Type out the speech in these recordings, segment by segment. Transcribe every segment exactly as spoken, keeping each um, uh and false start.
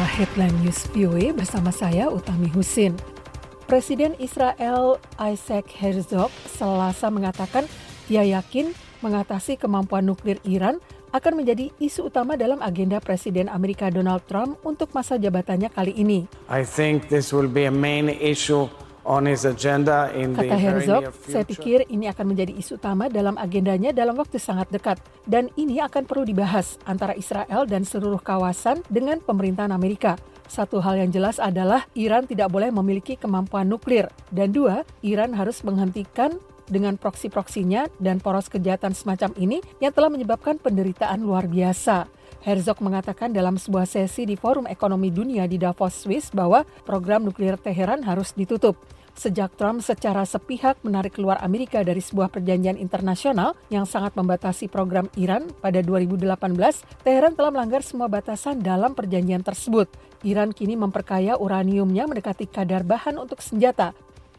Headline News V O A bersama saya Utami Husin. Presiden Israel Isaac Herzog Selasa mengatakan dia yakin mengatasi kemampuan nuklir Iran akan menjadi isu utama dalam agenda Presiden Amerika Donald Trump untuk masa jabatannya kali ini. I think this will be a main issue on his agenda in the Kata very Herzog, near future. saya pikir ini akan menjadi isu utama dalam agendanya dalam waktu sangat dekat. Dan ini akan perlu dibahas antara Israel dan seluruh kawasan dengan pemerintahan Amerika. Satu hal yang jelas adalah Iran tidak boleh memiliki kemampuan nuklir. Dan dua, Iran harus menghentikan dengan proksi-proksinya dan poros kejahatan semacam ini yang telah menyebabkan penderitaan luar biasa. Herzog mengatakan dalam sebuah sesi di Forum Ekonomi Dunia di Davos, Swiss bahwa program nuklir Teheran harus ditutup. Sejak Trump secara sepihak menarik keluar Amerika dari sebuah perjanjian internasional yang sangat membatasi program Iran pada dua ribu delapan belas, Teheran telah melanggar semua batasan dalam perjanjian tersebut. Iran kini memperkaya uraniumnya mendekati kadar bahan untuk senjata.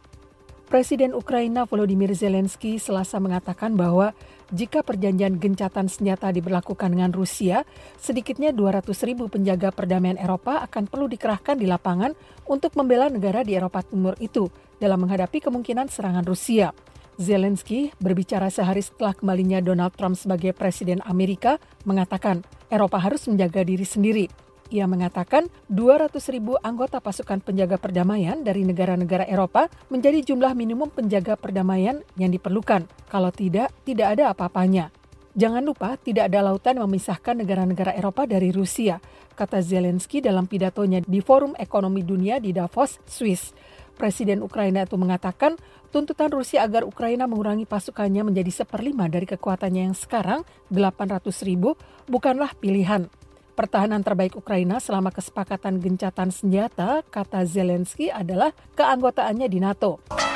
Presiden Ukraina Volodymyr Zelensky Selasa mengatakan bahwa jika perjanjian gencatan senjata diberlakukan dengan Rusia, sedikitnya dua ratus ribu penjaga perdamaian Eropa akan perlu dikerahkan di lapangan untuk membela negara di Eropa Timur itu dalam menghadapi kemungkinan serangan Rusia. Zelensky berbicara sehari setelah kembalinya Donald Trump sebagai Presiden Amerika mengatakan Eropa harus menjaga diri sendiri. Ia mengatakan dua ratus ribu anggota pasukan penjaga perdamaian dari negara-negara Eropa menjadi jumlah minimum penjaga perdamaian yang diperlukan. Kalau tidak, tidak ada apa-apanya. Jangan lupa tidak ada lautan yang memisahkan negara-negara Eropa dari Rusia, kata Zelensky dalam pidatonya di Forum Ekonomi Dunia di Davos, Swiss. Presiden Ukraina itu mengatakan tuntutan Rusia agar Ukraina mengurangi pasukannya menjadi seperlima dari kekuatannya yang sekarang, delapan ratus ribu, bukanlah pilihan. Pertahanan terbaik Ukraina selama kesepakatan gencatan senjata, kata Zelensky, adalah keanggotaannya di NATO.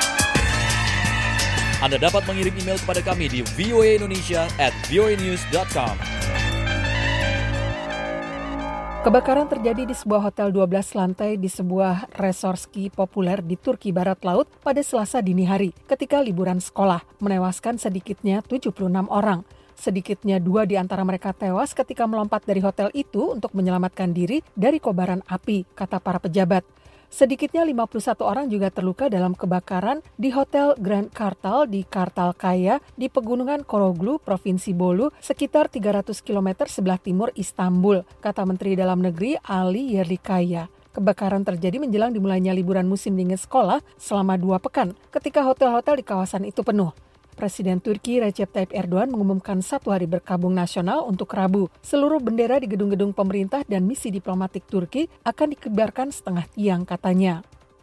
Anda dapat mengirim email kepada kami di v o a indonesia at v o a news dot com. Kebakaran terjadi di sebuah hotel dua belas lantai di sebuah resort ski populer di Turki Barat Laut pada Selasa dini hari ketika liburan sekolah, menewaskan sedikitnya tujuh puluh enam orang. Sedikitnya dua di antara mereka tewas ketika melompat dari hotel itu untuk menyelamatkan diri dari kobaran api, kata para pejabat. Sedikitnya lima puluh satu orang juga terluka dalam kebakaran di Hotel Grand Kartal di Kartalkaya di Pegunungan Koroglu, Provinsi Bolu, sekitar tiga ratus kilometer sebelah timur Istanbul, kata Menteri Dalam Negeri Ali Yerlikaya. Kebakaran terjadi menjelang dimulainya liburan musim dingin sekolah selama dua pekan ketika hotel-hotel di kawasan itu penuh. Presiden Turki Recep Tayyip Erdogan mengumumkan satu hari berkabung nasional untuk Rabu. Seluruh bendera di gedung-gedung pemerintah dan misi diplomatik Turki akan dikibarkan setengah tiang, katanya.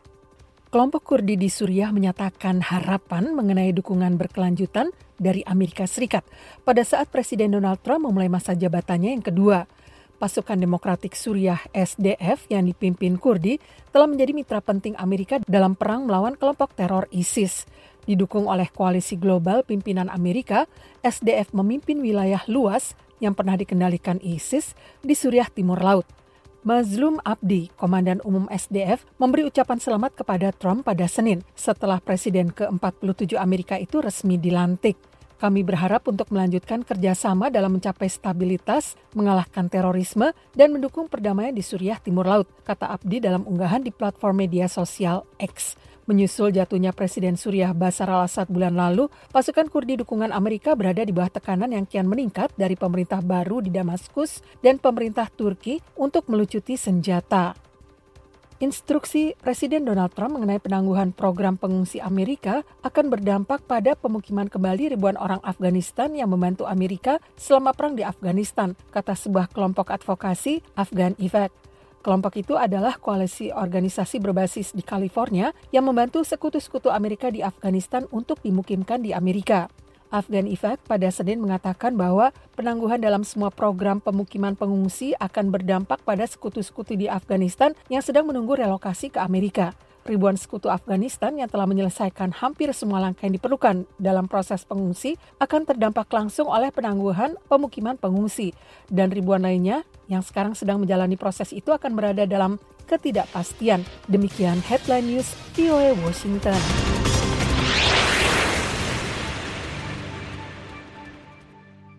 Kelompok Kurdi di Suriah menyatakan harapan mengenai dukungan berkelanjutan dari Amerika Serikat pada saat Presiden Donald Trump memulai masa jabatannya yang kedua. Pasukan Demokratik Suriah S D F yang dipimpin Kurdi telah menjadi mitra penting Amerika dalam perang melawan kelompok teror ISIS. Didukung oleh koalisi global pimpinan Amerika, S D F memimpin wilayah luas yang pernah dikendalikan ISIS di Suriah Timur Laut. Mazlum Abdi, Komandan Umum S D F, memberi ucapan selamat kepada Trump pada Senin setelah Presiden ke empat puluh tujuh Amerika itu resmi dilantik. Kami berharap untuk melanjutkan kerjasama dalam mencapai stabilitas, mengalahkan terorisme, dan mendukung perdamaian di Suriah Timur Laut, kata Abdi dalam unggahan di platform media sosial X. Menyusul jatuhnya Presiden Suriah Bashar al-Assad bulan lalu, pasukan Kurdi dukungan Amerika berada di bawah tekanan yang kian meningkat dari pemerintah baru di Damaskus dan pemerintah Turki untuk melucuti senjata. Instruksi Presiden Donald Trump mengenai penangguhan program pengungsi Amerika akan berdampak pada pemukiman kembali ribuan orang Afghanistan yang membantu Amerika selama perang di Afghanistan, kata sebuah kelompok advokasi Afghan Effect. Kelompok itu adalah koalisi organisasi berbasis di California yang membantu sekutu-sekutu Amerika di Afghanistan untuk dimukimkan di Amerika. Afghan Effect pada Senin mengatakan bahwa penangguhan dalam semua program pemukiman pengungsi akan berdampak pada sekutu-sekutu di Afghanistan yang sedang menunggu relokasi ke Amerika. Ribuan sekutu Afghanistan yang telah menyelesaikan hampir semua langkah yang diperlukan dalam proses pengungsi akan terdampak langsung oleh penangguhan pemukiman pengungsi. Dan ribuan lainnya yang sekarang sedang menjalani proses itu akan berada dalam ketidakpastian. Demikian Headline News V O A Washington.